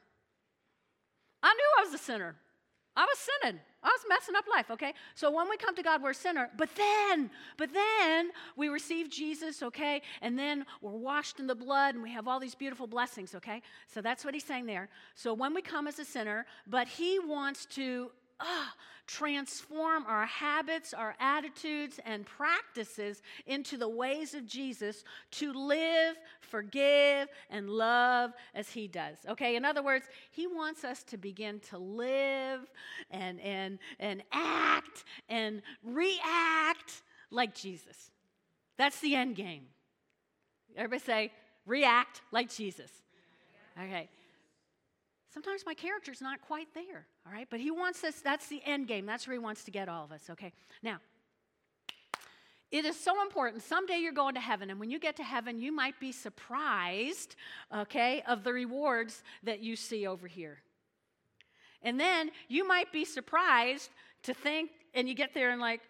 I knew I was a sinner. I was sinning. I was messing up life, okay? So when we come to God, we're a sinner. But then we receive Jesus, okay? And then we're washed in the blood, and we have all these beautiful blessings, okay? So that's what he's saying there. So when we come as a sinner, but he wants to transform our habits, our attitudes, and practices into the ways of Jesus to live, forgive, and love as he does. Okay, in other words, he wants us to begin to live and act and react like Jesus. That's the end game. Everybody say, react like Jesus. Okay. Sometimes my character's not quite there, all right? But he wants us, that's the end game. That's where he wants to get all of us, okay? Now, it is so important. Someday you're going to heaven, and when you get to heaven, you might be surprised, okay, of the rewards that you see over here. And then you might be surprised to think, and you get there and like,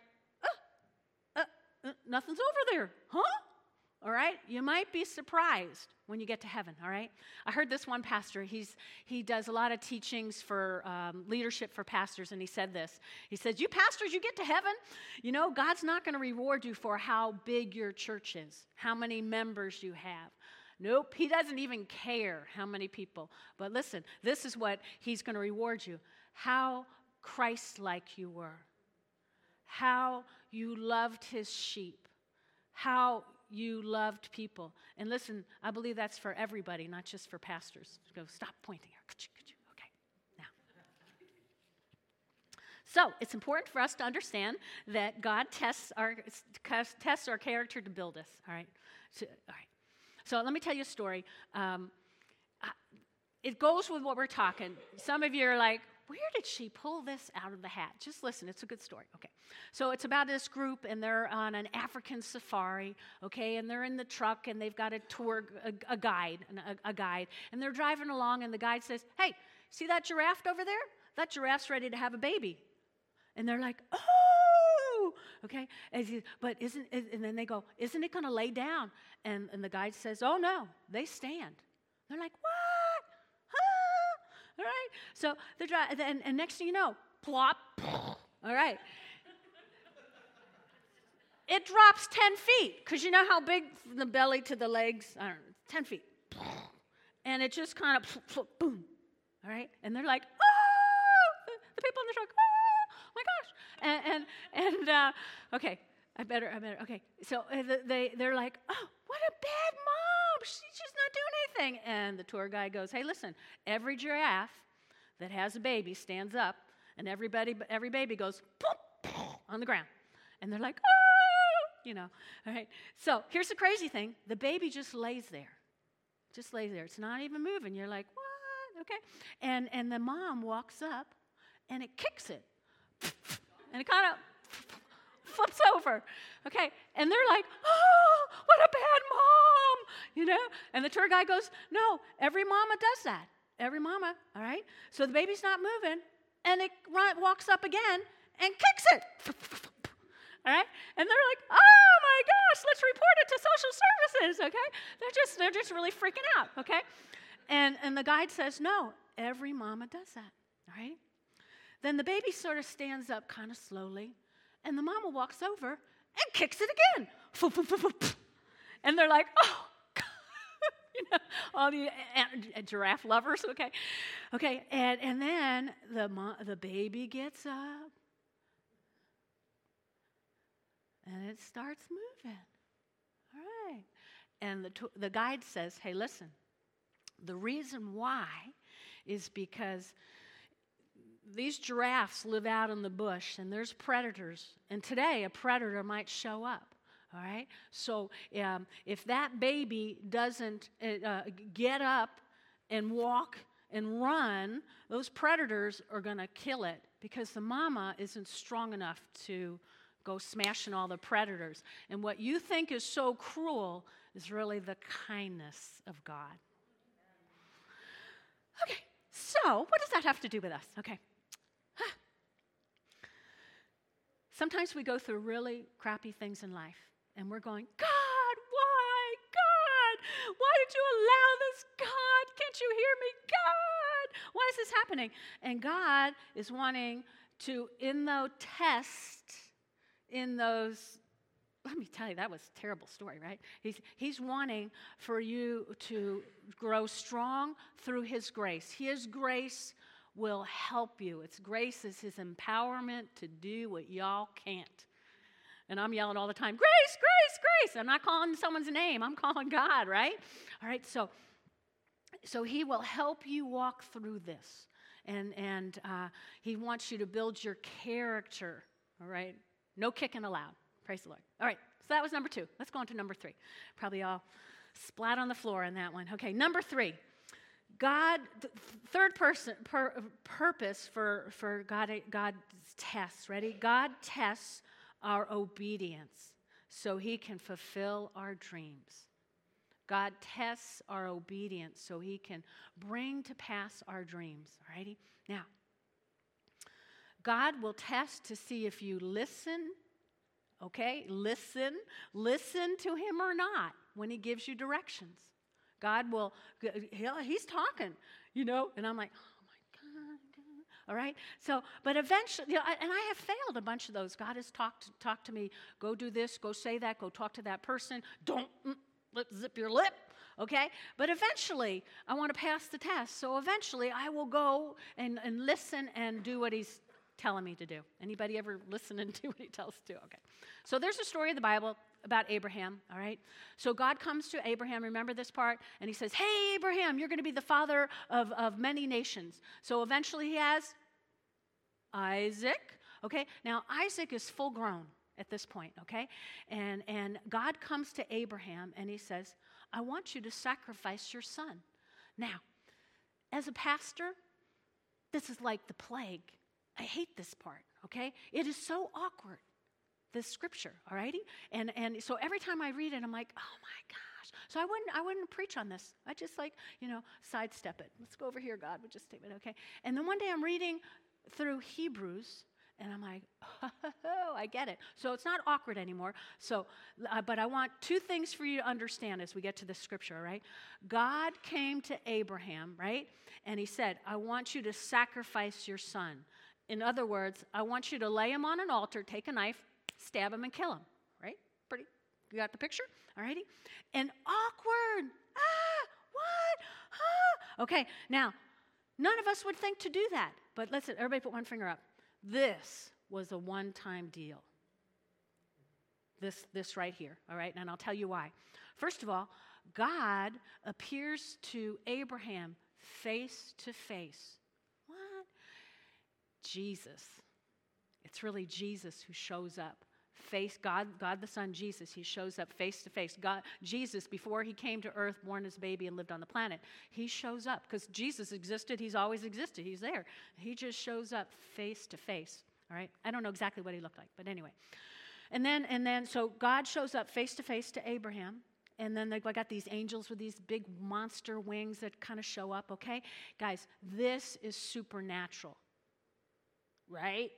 nothing's over there, huh? All right? You might be surprised when you get to heaven, all right? I heard this one pastor, he does a lot of teachings for leadership for pastors, and he said this. He said, you pastors, you get to heaven, God's not going to reward you for how big your church is, how many members you have. Nope, he doesn't even care how many people. But listen, this is what he's going to reward you. How Christ-like you were. How you loved his sheep. How you loved people. And listen, I believe that's for everybody, not just for pastors. Go, stop pointing here. Okay, now. So, it's important for us to understand that God tests our character to build us, all right? So let me tell you a story. It goes with what we're talking. Some of you are like, where did she pull this out of the hat? Just listen, it's a good story. Okay. So it's about this group, and they're on an African safari, okay, and they're in the truck, and they've got a tour, a guide, and they're driving along, and the guide says, hey, see that giraffe over there? That giraffe's ready to have a baby. And they're like, oh, okay. And then they go, isn't it going to lay down? And the guide says, oh, no, they stand. They're like, what? Huh? All right. So they're driving, and next thing you know, plop. All right. It drops 10 feet, because you know how big from the belly to the legs? I don't know, 10 feet. And it just kind of, boom. All right. And they're like, oh, the people in the truck, oh my gosh. Okay, I better, okay. So they're like, oh, what a bad mom. She's just not doing anything. And the tour guide goes, hey, listen, every giraffe that has a baby stands up, and every baby goes, boom, on the ground. And they're like, oh, all right. So here's the crazy thing. The baby just lays there. Just lays there. It's not even moving. You're like, what? Okay. And the mom walks up, and it kicks it. And it kind of flips over. Okay. And they're like, oh, what a bad mom. And the tour guide goes, no, every mama does that. Every mama. All right. So the baby's not moving, and it walks up again and kicks it. All right? And they're like, oh my gosh, let's report it to social services, okay? They're just really freaking out, okay? And the guide says, no, every mama does that, all right? Then the baby sort of stands up kind of slowly, and the mama walks over and kicks it again. And they're like, oh, God. All the giraffe lovers, okay? Okay, and then the baby gets up, and it starts moving. All right. And the guide says, hey, listen, the reason why is because these giraffes live out in the bush, and there's predators. And today, a predator might show up. All right? So if that baby doesn't get up and walk and run, those predators are going to kill it, because the mama isn't strong enough to go smashing all the predators. And what you think is so cruel is really the kindness of God. Okay, so what does that have to do with us? Okay. Sometimes we go through really crappy things in life, and we're going, God, why? God, why did you allow this? God, can't you hear me? God, why is this happening? And God is wanting to, let me tell you, that was a terrible story, right? He's wanting for you to grow strong through His grace. His grace will help you. Grace is His empowerment to do what y'all can't. And I'm yelling all the time, grace, grace, grace. I'm not calling someone's name. I'm calling God, right? All right, so He will help you walk through this. And He wants you to build your character, all right? No kicking allowed. Praise the Lord. All right, so that was number 2. Let's go on to number 3. Probably all splat on the floor on that one. Okay, number 3. God, third person purpose for God's tests. Ready? God tests our obedience so He can fulfill our dreams. God tests our obedience so He can bring to pass our dreams. All righty? Now, God will test to see if you listen, okay? Listen to Him or not when He gives you directions. God will, He's talking, and I'm like, oh my God. All right? So, but eventually, and I have failed a bunch of those. God has talked to me, go do this, go say that, go talk to that person. Don't zip your lip, okay? But eventually, I want to pass the test. So eventually, I will go and listen and do what He's telling me to do. Anybody ever listen and do what He tells to? Okay. So there's a story in the Bible about Abraham, all right? So God comes to Abraham, remember this part? And He says, hey, Abraham, you're going to be the father of many nations. So eventually He has Isaac, okay? Now, Isaac is full grown at this point, okay? And God comes to Abraham, and He says, I want you to sacrifice your son. Now, as a pastor, This is like the plague. I hate this part, okay? It is so awkward, this scripture, all righty? And so every time I read it, I'm like, oh my gosh. So I wouldn't preach on this. I just sidestep it. Let's go over here, God, would just statement, okay? And then one day I'm reading through Hebrews, and I'm like, oh, I get it. So it's not awkward anymore. So, but I want two things for you to understand as we get to this scripture, all right? God came to Abraham, right? And he said, I want you to sacrifice your son. In other words, I want you to lay him on an altar, take a knife, stab him, and kill him, right? Pretty, you got the picture? All righty? And awkward. What? Okay, now, none of us would think to do that. But listen, everybody put one finger up. This was a one-time deal. This right here, all right? And I'll tell you why. First of all, God appears to Abraham face to face. What? Jesus. It's really Jesus who shows up. God the Son, Jesus, he shows up face to face. Jesus, before he came to earth, born as a baby and lived on the planet, he shows up because Jesus existed. He's always existed. He's there. He just shows up face to face. All right. I don't know exactly what he looked like, but anyway. And then, so God shows up face to face to Abraham. And then they got these angels with these big monster wings that kind of show up. Okay, guys, this is supernatural, right?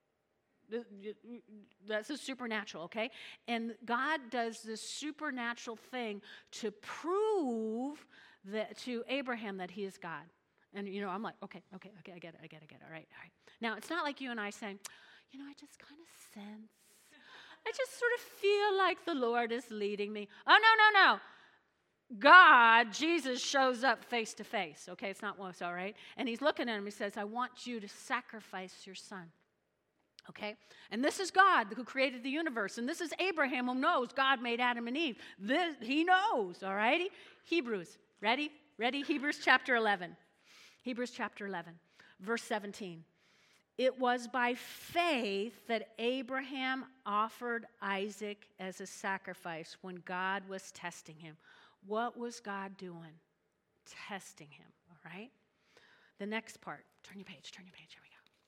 That's a supernatural, okay? And God does this supernatural thing to prove that to Abraham that he is God. And, I'm like, okay, I get it, all right. Now, it's not like you and I saying, I just kind of sense, I just sort of feel like the Lord is leading me. Oh, no. God, Jesus, shows up face to face, okay? It's not once, all right? And he's looking at him, he says, I want you to sacrifice your son. Okay? And this is God who created the universe. And this is Abraham who knows God made Adam and Eve. He knows, all righty? Hebrews. Ready? Hebrews chapter 11. Hebrews chapter 11, verse 17. It was by faith that Abraham offered Isaac as a sacrifice when God was testing him. What was God doing? Testing him, all right? The next part. Turn your page. Here we go.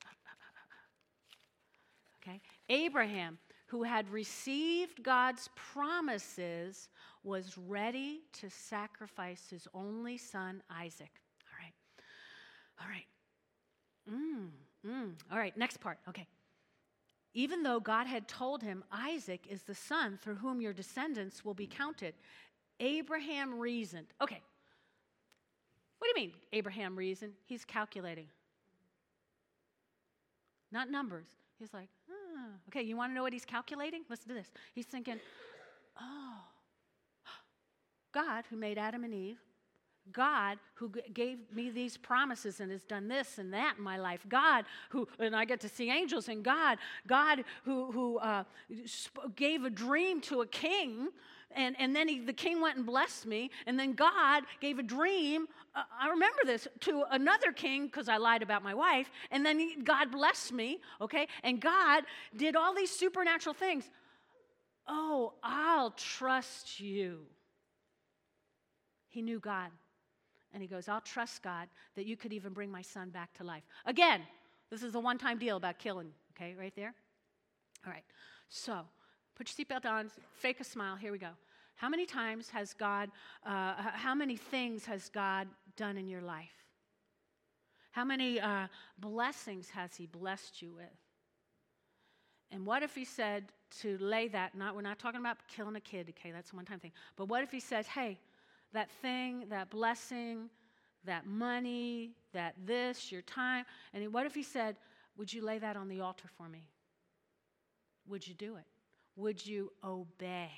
Okay. Abraham, who had received God's promises, was ready to sacrifice his only son, Isaac. All right. All right, next part. Okay. Even though God had told him, Isaac is the son through whom your descendants will be counted, Abraham reasoned. Okay. What do you mean, Abraham reasoned? He's calculating. Not numbers. He's like, okay, you want to know what he's calculating? Listen to this. He's thinking, God who made Adam and Eve, God who gave me these promises and has done this and that in my life, God who, and I get to see angels, and God who gave a dream to a king, and then the king went and blessed me, and then God gave a dream, I remember this, to another king because I lied about my wife, and then God blessed me, okay, and God did all these supernatural things. Oh, I'll trust you. He knew God. And he goes, I'll trust God that you could even bring my son back to life. Again, this is a one-time deal about killing, okay, right there? All right, so put your seatbelt on, fake a smile, here we go. How many times has God, how many things has God done in your life? How many blessings has he blessed you with? And what if he said to lay that, we're not talking about killing a kid, okay, that's a one-time thing. But what if he says, hey, that thing, that blessing, that money, that this, your time. And what if he said, would you lay that on the altar for me? Would you do it? Would you obey?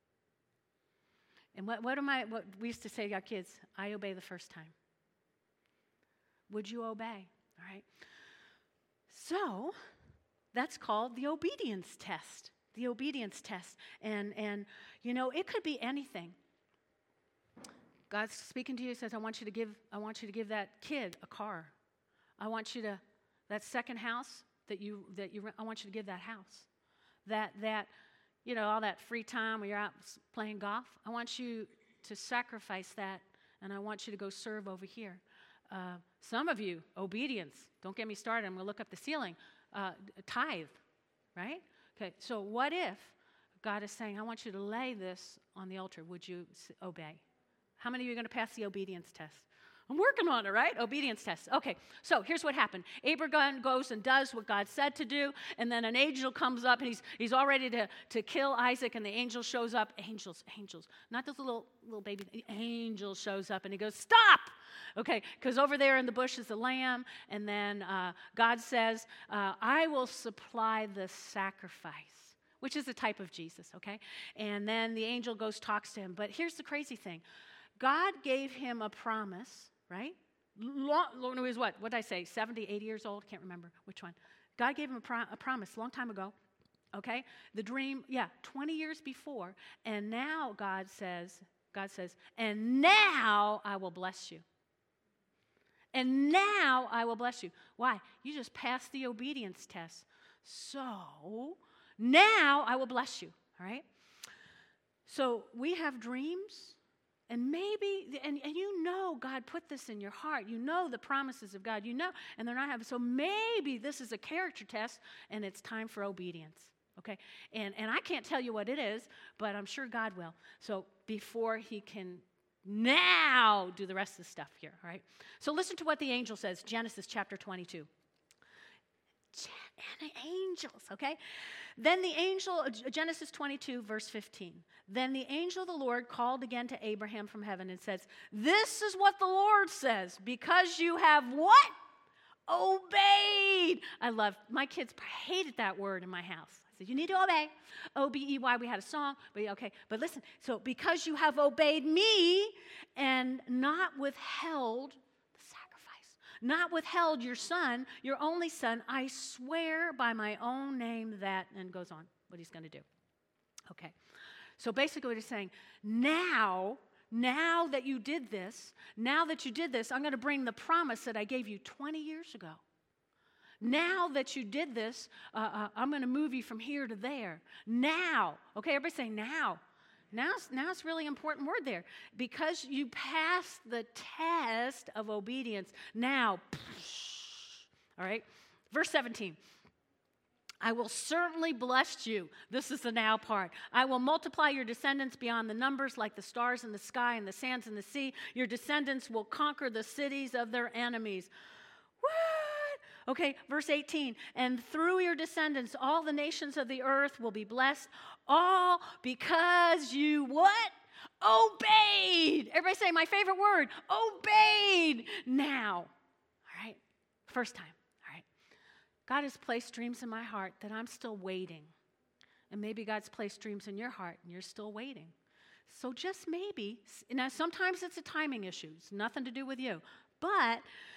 And what we used to say to our kids, I obey the first time. Would you obey? All right. So that's called the obedience test. The obedience test. And it could be anything. God's speaking to you, says, I want you to give that kid a car. I want you to, that second house that you I want you to give that house. That all that free time where you're out playing golf, I want you to sacrifice that, and I want you to go serve over here. Some of you, obedience. Don't get me started. I'm going to look up the ceiling. Tithe, right? Okay, so what if God is saying, I want you to lay this on the altar. Would you obey? How many of you are going to pass the obedience test? I'm working on it, right? Obedience test. Okay, so here's what happened. Abraham goes and does what God said to do, and then an angel comes up, and he's all ready to kill Isaac, and the angel shows up. Angels, not this little baby. The angel shows up, and he goes, stop! Okay, because over there in the bush is a lamb, and then God says, I will supply the sacrifice, which is a type of Jesus, okay? And then the angel goes, talks to him. But here's the crazy thing. God gave him a promise, right? When he was what did I say, 70, 80 years old? Can't remember which one. God gave him a promise a long time ago, okay? The dream, 20 years before. And now God says, and now I will bless you. And now I will bless you. Why? You just passed the obedience test. So now I will bless you, all right? So we have dreams. And maybe, and you know God put this in your heart. You know the promises of God. You know, and they're not having. So maybe this is a character test, and it's time for obedience. Okay? And I can't tell you what it is, but I'm sure God will. So before he can now do the rest of the stuff here, all right? So listen to what the angel says, Genesis chapter 22. And the angels, okay? Then the angel, Genesis 22, verse 15. Then the angel of the Lord called again to Abraham from heaven and says, this is what the Lord says, because you have what? Obeyed. My kids hated that word in my house. I said, you need to obey. O-B-E-Y, we had a song, but okay. But listen, so because you have obeyed me and not withheld not withheld your son, your only son, I swear by my own name that, and goes on what he's going to do. Okay. So basically what he's saying, now that you did this, I'm going to bring the promise that I gave you 20 years ago. Now that you did this, I'm going to move you from here to there. Now. Okay, everybody say now. Now it's really important word there. Because you passed the test of obedience. Now, all right, verse 17. I will certainly bless you. This is the now part. I will multiply your descendants beyond the numbers like the stars in the sky and the sands in the sea. Your descendants will conquer the cities of their enemies. What? Okay, verse 18. And through your descendants, all the nations of the earth will be blessed. All because you what? Obeyed. Everybody say my favorite word. Obeyed. Now. All right. First time. All right. God has placed dreams in my heart that I'm still waiting. And maybe God's placed dreams in your heart and you're still waiting. So just maybe, now sometimes it's a timing issue. It's nothing to do with you. But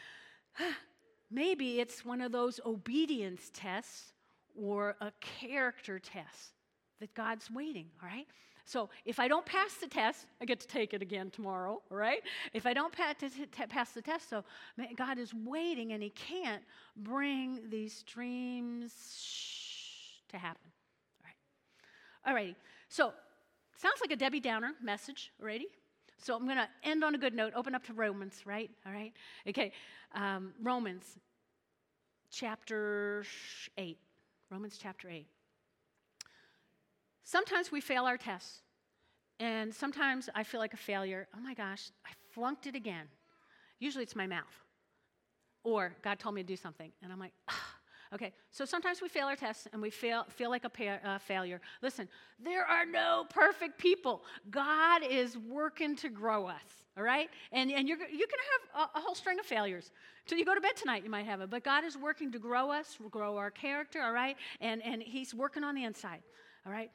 maybe it's one of those obedience tests or a character test that God's waiting, all right? So if I don't pass the test, I get to take it again tomorrow, all right? If I don't pass the test, so God is waiting and he can't bring these dreams to happen, all right? All righty, so sounds like a Debbie Downer message already. So I'm going to end on a good note. Open up to Romans, right? All right? Okay, Romans chapter 8. Romans chapter 8. Sometimes we fail our tests, and sometimes I feel like a failure. Oh my gosh, I flunked it again. Usually it's my mouth, or God told me to do something, and I'm like, okay. So sometimes we fail our tests, and we feel like a failure. Listen, there are no perfect people. God is working to grow us, all right? And you can have a whole string of failures. Till you go to bed tonight, you might have it. But God is working to grow us, grow our character, all right? And he's working on the inside, all right?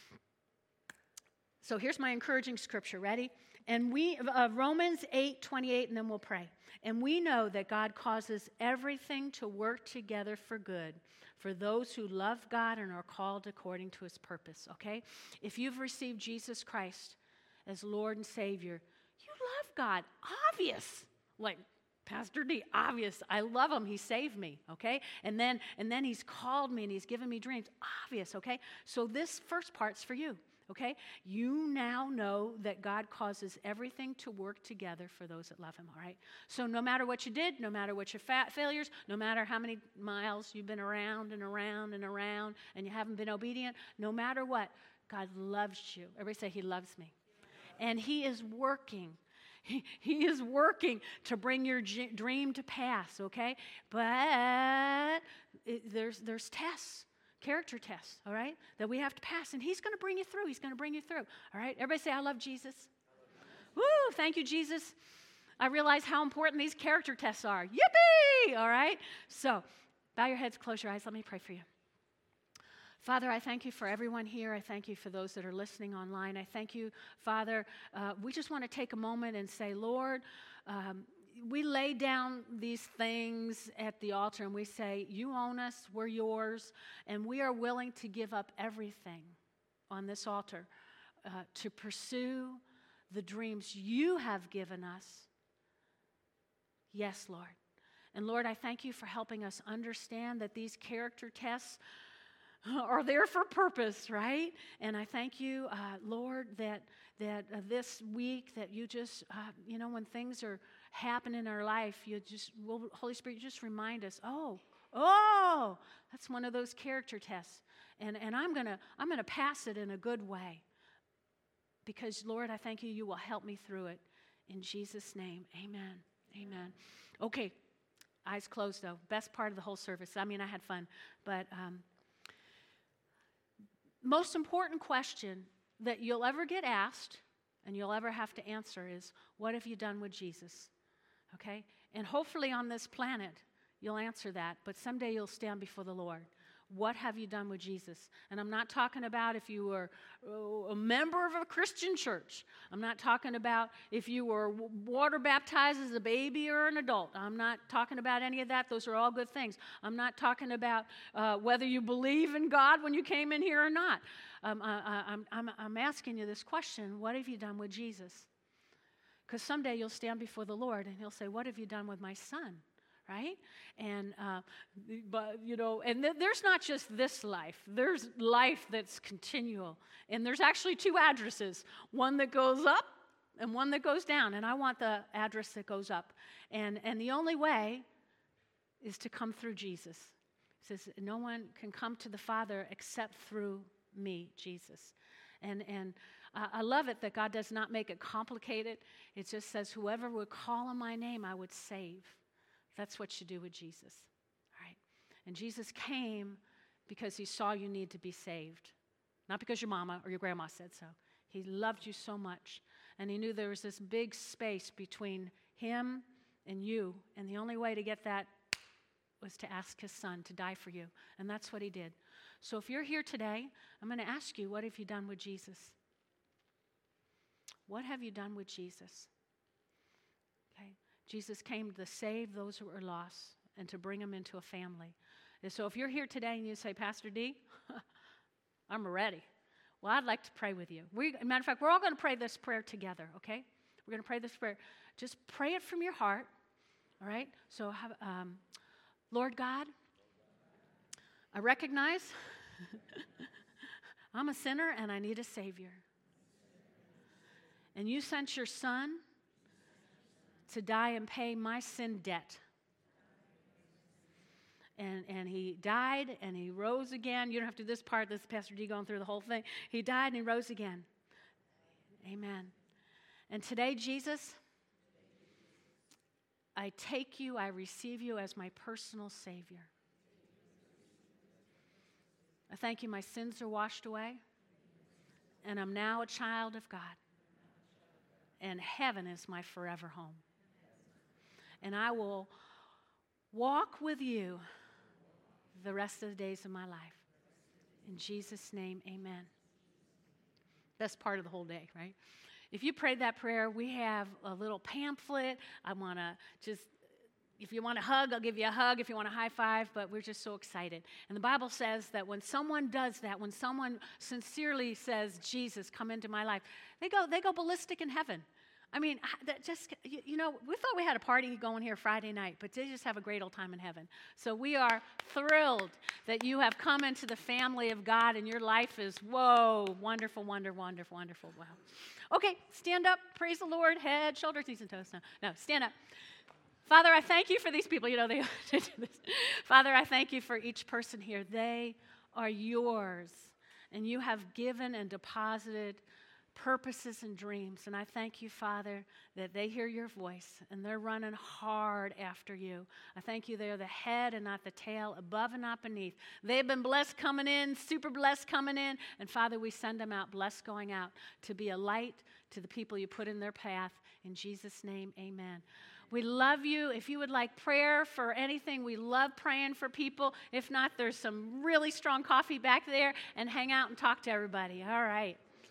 So here's my encouraging scripture. Ready? And Romans 8:28, and then we'll pray. And we know that God causes everything to work together for good for those who love God and are called according to his purpose, okay? If you've received Jesus Christ as Lord and Savior, you love God. Obvious. Like Pastor D, obvious. I love him. He saved me, okay? And then he's called me and he's given me dreams. Obvious, okay? So this first part's for you. okay? You now know that God causes everything to work together for those that love him, all right? So no matter what you did, no matter what your failures, no matter how many miles you've been around and around and around and you haven't been obedient, no matter what, God loves you. Everybody say, he loves me. And he is working. He is working to bring your dream to pass, okay? But there's tests. Character tests, all right, that we have to pass, and he's going to bring you through. He's going to bring you through, all right? Everybody say, I love Jesus. Woo, thank you, Jesus. I realize how important these character tests are. Yippee, all right? So bow your heads, close your eyes. Let me pray for you. Father, I thank you for everyone here. I thank you for those that are listening online. I thank you, Father. We just want to take a moment and say, Lord, we lay down these things at the altar and we say, you own us, we're yours, and we are willing to give up everything on this altar to pursue the dreams you have given us. Yes, Lord. And Lord, I thank you for helping us understand that these character tests are there for purpose, right? And I thank you, Lord, that this week that you just, when things are happening in our life, Holy Spirit, you just remind us, oh, that's one of those character tests, and I'm gonna pass it in a good way, because Lord, I thank you will help me through it. In Jesus' name, amen, amen. Okay, eyes closed though. Best part of the whole service. I mean, I had fun, but. Most important question that you'll ever get asked and you'll ever have to answer is, what have you done with Jesus? Okay? And hopefully on this planet, you'll answer that, but someday you'll stand before the Lord. What have you done with Jesus? And I'm not talking about if you were a member of a Christian church. I'm not talking about if you were water baptized as a baby or an adult. I'm not talking about any of that. Those are all good things. I'm not talking about whether you believe in God when you came in here or not. I'm asking you this question: what have you done with Jesus? Because someday you'll stand before the Lord and he'll say, what have you done with my son? Right? And, there's not just this life. There's life that's continual. And there's actually two addresses, one that goes up and one that goes down. And I want the address that goes up. And the only way is to come through Jesus. He says, no one can come to the Father except through me, Jesus. And I love it that God does not make it complicated. It just says, whoever would call on my name, I would save. That's what you do with Jesus, all right? And Jesus came because he saw you need to be saved, not because your mama or your grandma said so. He loved you so much, and he knew there was this big space between him and you, and the only way to get that was to ask his son to die for you, and that's what he did. So if you're here today, I'm going to ask you, what have you done with Jesus? What have you done with Jesus? Okay. Jesus came to save those who were lost and to bring them into a family. And so if you're here today and you say, Pastor D, I'm ready. Well, I'd like to pray with you. Matter of fact, we're all going to pray this prayer together, okay? We're going to pray this prayer. Just pray it from your heart, all right? So, Lord God, I recognize I'm a sinner and I need a Savior. And you sent your Son to die and pay my sin debt. And he died and he rose again. You don't have to do this part, this is Pastor D going through the whole thing. He died and he rose again. Amen. And today, Jesus, I take you, I receive you as my personal Savior. I thank you, my sins are washed away, and I'm now a child of God. And heaven is my forever home. And I will walk with you the rest of the days of my life. In Jesus' name, amen. Best part of the whole day, right? If you prayed that prayer, we have a little pamphlet. I want to just, if you want a hug, I'll give you a hug. If you want a high five, but we're just so excited. And the Bible says that when someone does that, when someone sincerely says, Jesus, come into my life, they go ballistic in heaven. I mean, that just, you know, we thought we had a party going here Friday night, but they just have a great old time in heaven. So we are thrilled that you have come into the family of God and your life is, whoa, wonderful, wonderful. Wow. Okay, stand up, praise the Lord, head, shoulders, knees, and toes. No, stand up. Father, I thank you for these people. You know, they do this. Father, I thank you for each person here. They are yours, and you have given and deposited purposes and dreams. And I thank you, Father, that they hear your voice and they're running hard after you. I thank you they're the head and not the tail, above and not beneath. They've been blessed coming in, super blessed coming in. And Father, we send them out, blessed going out, to be a light to the people you put in their path. In Jesus' name, amen. We love you. If you would like prayer for anything, we love praying for people. If not, there's some really strong coffee back there, and hang out and talk to everybody. All right.